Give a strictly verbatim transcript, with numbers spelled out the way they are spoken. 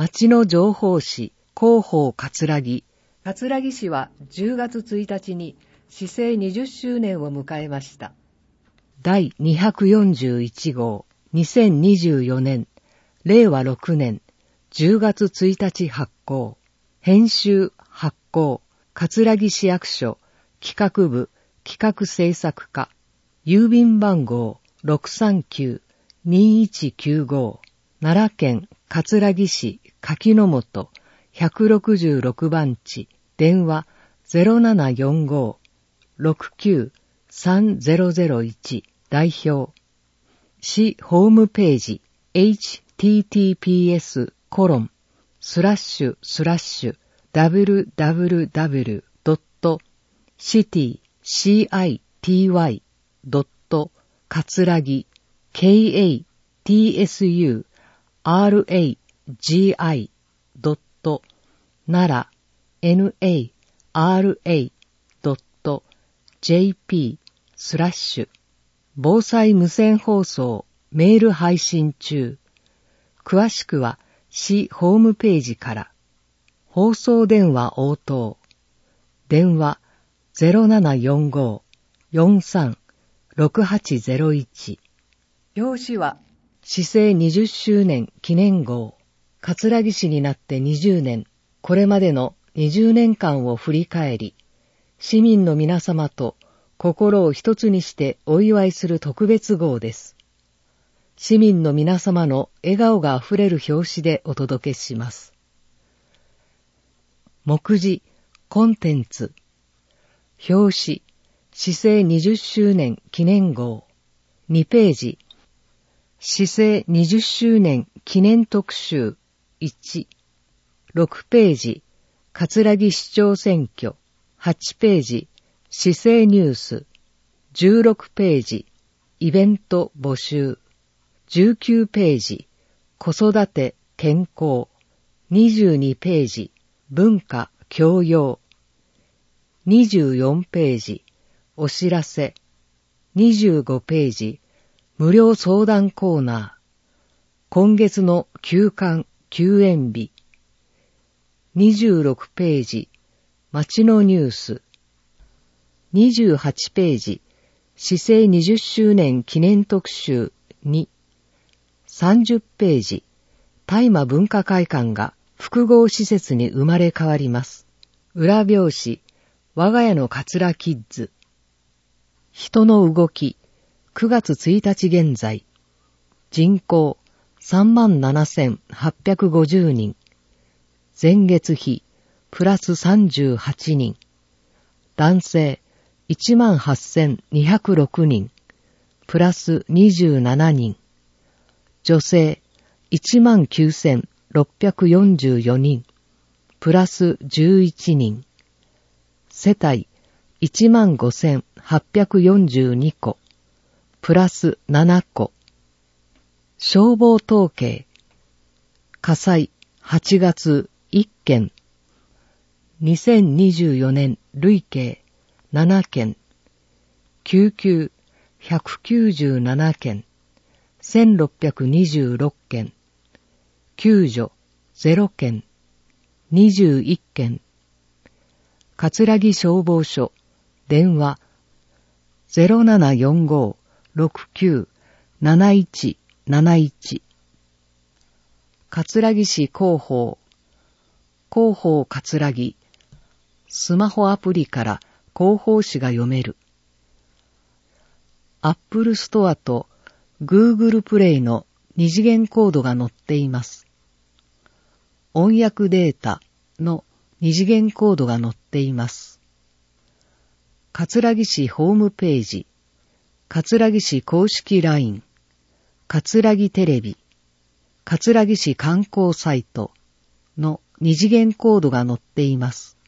町の情報誌、広報葛城。葛城市はじゅうがつついたちに市制にじゅっしゅうねんを迎えました。だいにひゃくよんじゅういちごう、にせんにじゅうよねん、れいわろくねんじゅうがつついたち発行。編集発行、葛城市役所、企画部、企画制作課。郵便番号 ろくさんきゅうにいちきゅうご、奈良県葛城市柿の本ひゃくろくじゅうろくばんち、電話 ゼロななよんご ろくきゅう さんぜろぜろいち、代表。市ホームページ エイチティーティーピーエス コロンスラッシュスラッシュ ダブリューダブリューダブリュー ドット シティ シーアイティーワイ ドット 葛城 ケーエーティーエスユーアールエージーアイ ドット 奈良 エヌエーアールエー ドット ジェーピー スラッシュ防災無線放送メール配信中。詳しくは市ホームページから。放送電話応答。電話 ゼロななよんご よんさん ろくはちゼロいち。表紙は市制にじゅっしゅうねん記念号。葛城市になってにじゅうねん、これまでのにじゅうねんかんを振り返り、市民の皆様と心を一つにしてお祝いする特別号です。市民の皆様の笑顔があふれる表紙でお届けします。目次、コンテンツ。表紙、市制にじゅっしゅうねん記念号。にページ、市制にじゅっしゅうねん記念特集いち。ろくページ、葛城市長選挙。はちページ、市政ニュース。じゅうろくページ、イベント募集。じゅうきゅうページ、子育て健康。にじゅうにページ、文化教養。にじゅうよんページ、お知らせ。にじゅうごページ、無料相談コーナー。今月の休館休園日。にじゅうろくページ、町のニュース。にじゅうはちページ、市制にじゅっしゅうねん記念特集に。さんじゅっページ、大麻文化会館が複合施設に生まれ変わります。裏表紙、我が家の桂キッズ。人の動き、くがつついたち現在。人口、さんまんななせんはっぴゃくごじゅうにん。前月比、プラスさんじゅうはちにん。男性、いちまんはっせんにひゃくろくにん。プラスにじゅうななにん。女性、いちまんきゅうせんろっぴゃくよんじゅうよにん。プラスじゅういちにん。世帯、いちまんごせんはっぴゃくよんじゅうにこ。プラスななこ。消防統計。火災、はちがついっけん。にせんにじゅうよねん累計ななけん。救急ひゃくきゅうじゅうななけん。せんろっぴゃくにじゅうろっけん。救助ゼロけん。にじゅういっけん。葛城消防署。電話 ゼロななよんご ろくきゅう なないちなないち。葛城市広報。広報葛城。スマホアプリから広報誌が読める。アップルストアとグーグルプレイの二次元コードが載っています。音訳データの二次元コードが載っています。葛城市ホームページ、葛城市公式 ライン、葛城テレビ、葛城市観光サイトの二次元コードが載っています。